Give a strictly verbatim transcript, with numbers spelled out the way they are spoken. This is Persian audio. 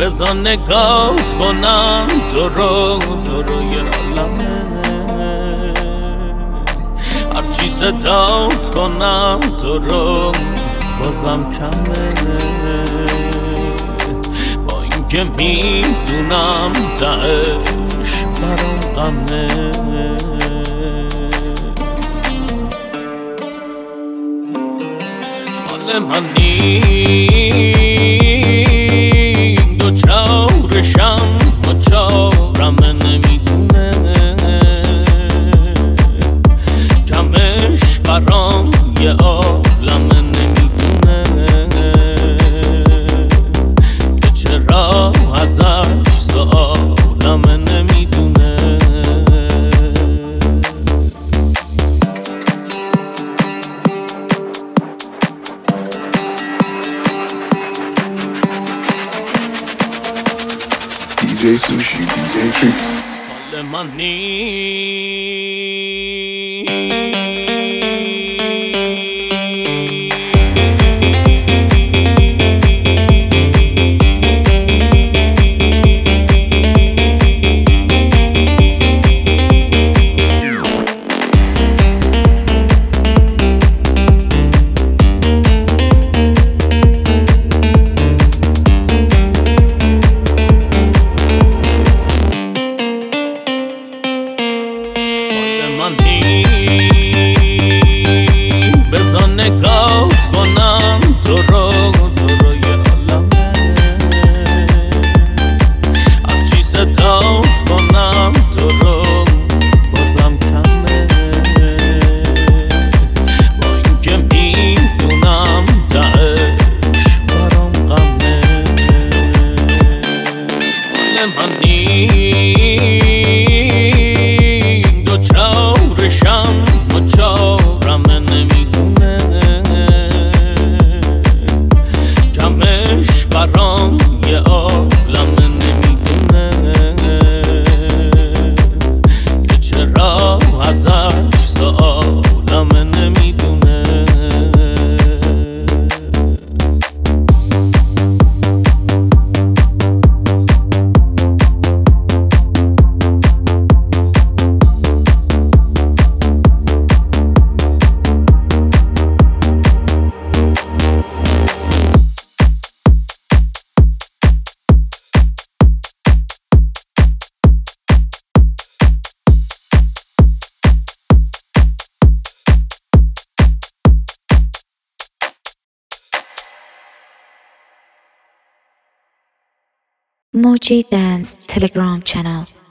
بزن نگات کنم تو رو تو رو یه عالمه هرچی صدات کنم تو رو بازم کمه با اینکه میدونم تهش برام غمه مال من نیم دو چارشم و چارم نمیدونه کمش برام یه عالم نمیدونه که چرا ازش سوالم نمیدونه دی جی Sushi, دی جی Tricks. مال من نیم من نیم بزن نگات کنم تو رو تو رو یه عالمه هرچی صدات کنم تو رو بازم کمه با اینکه میدونم تهش برام غمه مال من نیم دو چارشم و چارم نمیدونه کمش برام یه عالم نمیدونه که چرا ازش سوالم نمیدونه Moji Dance Telegram channel.